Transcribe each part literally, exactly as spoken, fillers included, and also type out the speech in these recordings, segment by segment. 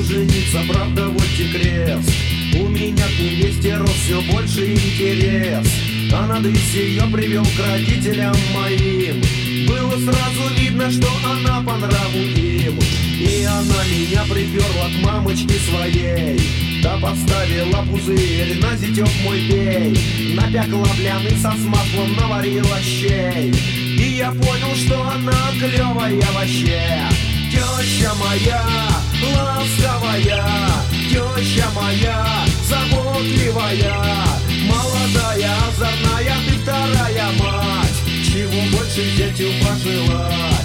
жениться, правда вот и крест. У меня к невесте рос все больше интерес. А надысь ее привел к родителям моим. Было сразу видно, что она по нраву им. И она меня приперла к мамочке своей. Та подставила пузырь, на зятек мой пей. Напекла бляныса с маслом, наварила щей. И я понял, что она клевая вообще. Теща моя ласковая, теща моя заботливая, молодая, озорная, ты вторая мать. Чего больше зятю пожелать?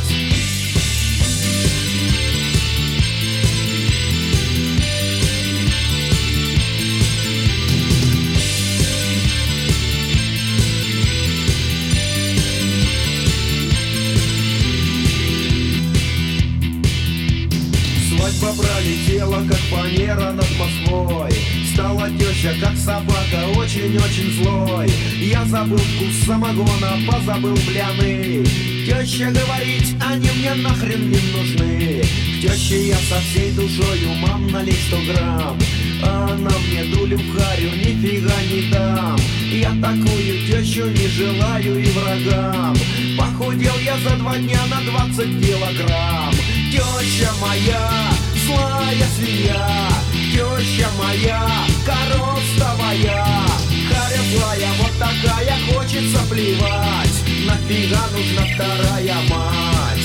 Свадьба пролетела, как фанера над Москвой. Стала теща, как собака, очень-очень злой. Я забыл вкус самогона, позабыл бляны. Теща говорить, они мне нахрен не нужны. К теще я со всей душою, мам, налей сто грамм. А она мне дулю в харю, нифига не дам. Я такую тещу не желаю и врагам. Похудел я за два дня на двадцать килограмм. Теща моя злая свинья, теща моя коростовая. Харя злая вот такая, хочется плевать. Нафига нужна вторая мать?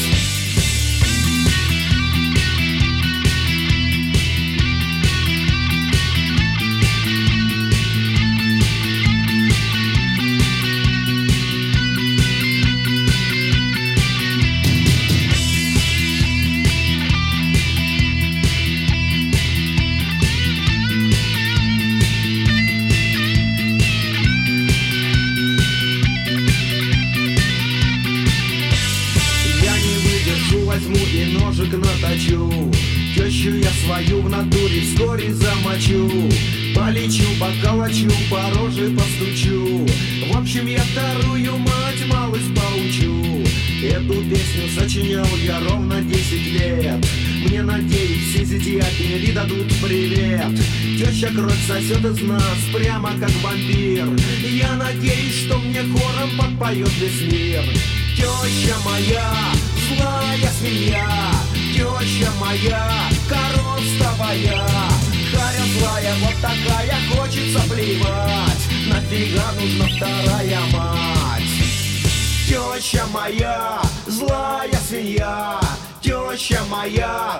Возьму и ножик наточу. Тещу я свою в натуре вскоре замочу. Полечу, поколочу, по роже постучу. В общем, я вторую мать малость поучу. Эту песню сочинял я ровно десять лет. Мне, надеюсь, все зятья передадут привет. Теща кровь сосет из нас, прямо как вампир. Я надеюсь, что мне хором подпоет весь мир. Теща моя злая свинья, теща моя коростовая. Харя злая вот такая, хочется плевать. Нафига нужна вторая мать? Теща моя злая свинья, теща моя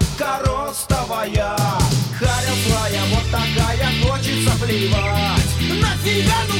коростовая. Харя злая вот такая, хочется плевать. Нафига нужна